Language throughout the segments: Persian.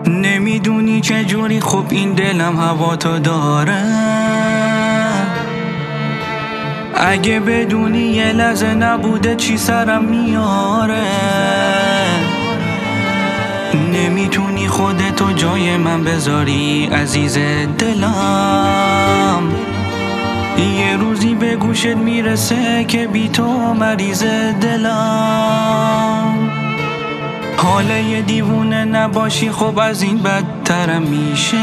نمیدونی چجوری خوب این دلم هوا تو داره. اگه بدونی یه لحظه نبوده چی سرم میاره. نمیتونی خودتو جای من بذاری عزیز دلم. یه روزی به گوشت میرسه که بی تو مریض دلم. حالا یه دیوونه نباشی خب از این بدترم میشه.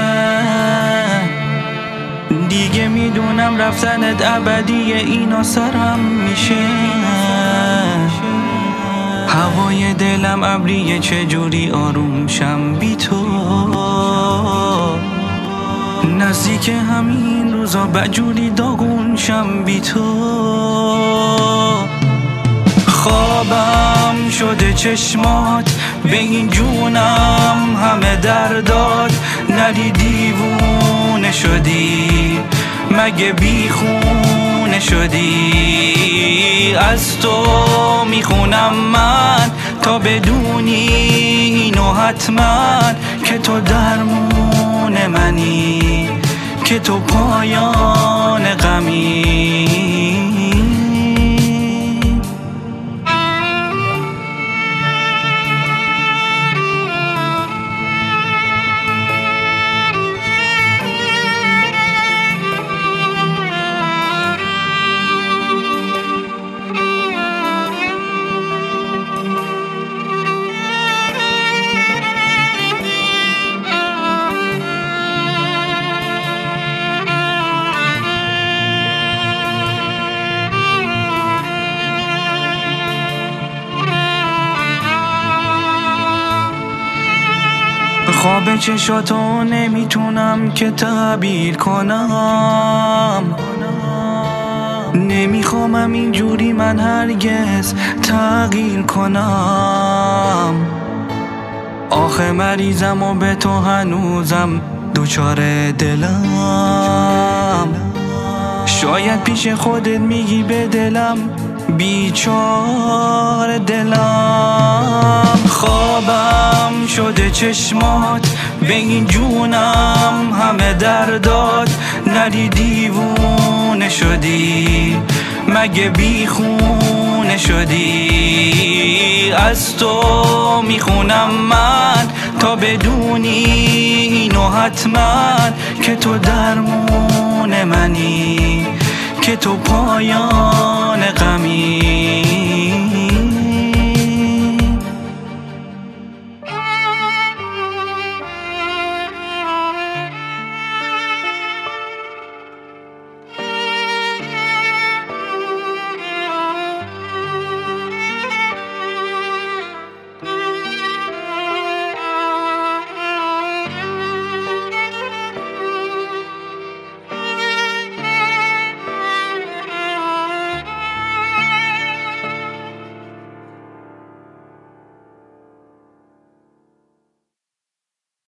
دیگه میدونم رفتنت ابدیه اینا سرم میشه. هوای دلم ابریه چجوری آروم شم بی تو. نزدیک همین روزا بجوری داغون شم بی تو. خوابم شده چشمات به این جونم همه دردات. نری دیوونه شدی مگه بیخونه شدی. از تو میخونم من تا بدونی اینو حتما که تو درمون منی که تو پایان غمی. خواب چشاتو نمیتونم که تعبیر کنم. نمیخوامم اینجوری من هرگز تغییر کنم. آخه مریضم و به تو هنوزم دوچار دلم. شاید پیش خودت میگی به دلم بیچار دلم. خوابم شده چشمات به این جونم همه دردات. نری دیوونه شدی مگه بیخونه شدی. از تو میخونم من تا بدونی اینو حتما که تو درمون منی که تو پایان غمی.